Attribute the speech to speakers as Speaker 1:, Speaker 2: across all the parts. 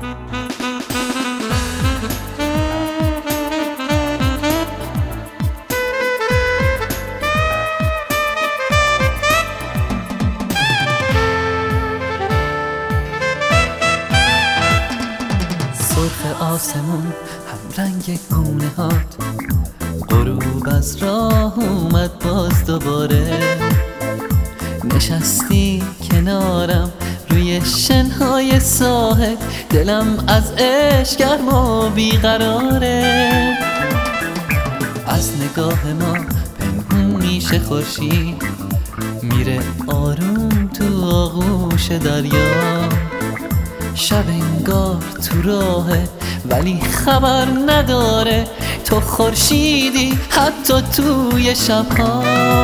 Speaker 1: سرخ آسمون هم رنگ گونه هات، غروب از راه اومد باز دوباره. نشستی کنارم روی شنهای ساحل، دلم از عشق گرم و بیقراره. از نگاه ما پنهون میشه خورشید، میره آروم تو آغوش دریا. شب انگار تو راهه ولی خبر نداره تو خورشیدی حتی توی شبها.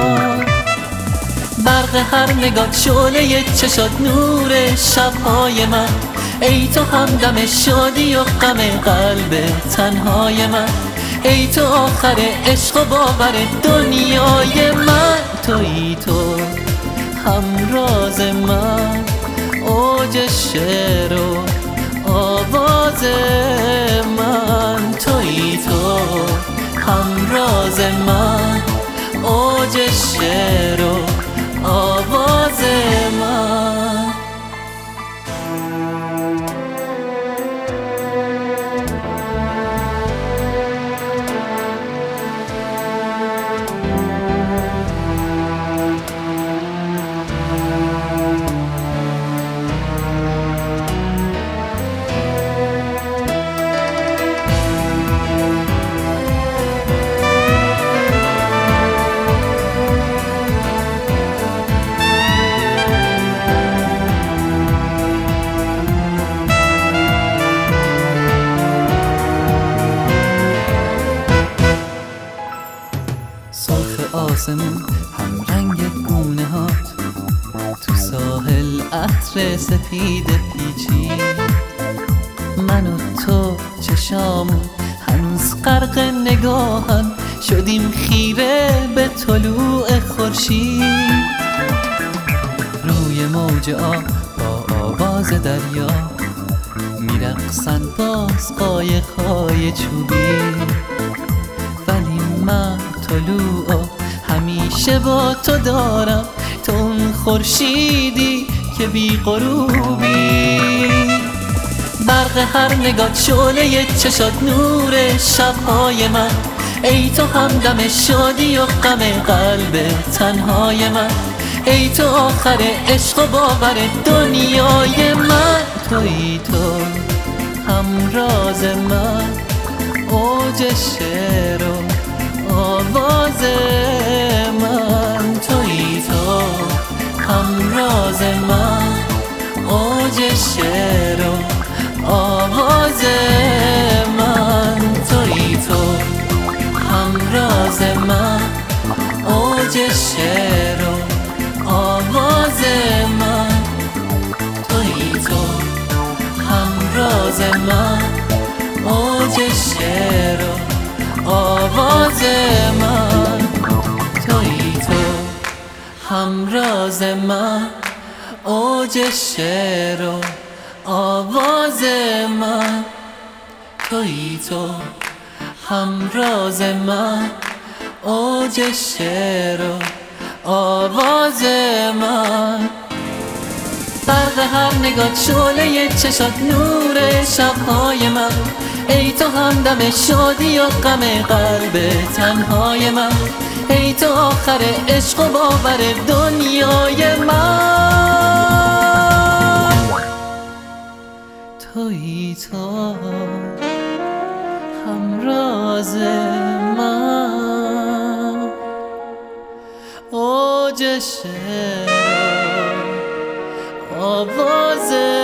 Speaker 1: برق هر نگاه شعله چشات نور شبهای من، ای تو همدم شادی و غم قلب تنهای من، ای تو آخر عشق و باور دنیای من. تویی تو همراز من، اوج شعر و آواز من. تویی تو همراز من، اوج شعر و آواز من. سرخ آسمون هم رنگ گونه هات، تو ساحل عطر سپید پیچید. من و تو چشامون هنوز غرق نگاهن، شدیم خیره به طلوع خورشید. روی موج آب با آواز دریا میرقصن باز قایق‌های چوبی. ولی من طلوع همیشه با تو دارم، تو اون خورشیدی که بی غروبی. برق هر نگاه شعله چشات نور شبهای من، ای تو همدم شادی و غم قلب تنهای من، ای تو آخر عشق و باور دنیای من. تویی تو همراز من، اوج شعر و آواز من. تویی تو همراز من، اوج شعر و آواز من. تویی تو همراز من، اوج شعر و آواز من. تویی تو همراز من، اوج شعر و آواز من. تویی تو همراز من، اوج شعر و آواز من. تویی تو همراز من، اوج شعر و آواز من. برق هر نگاه شعله چشات نور شبهای من، ای تو همدم شادی و غم قلب تنهای من، ای تو آخر عشق و باور دنیای من. تویی تو همراز من، اوج شعر آواز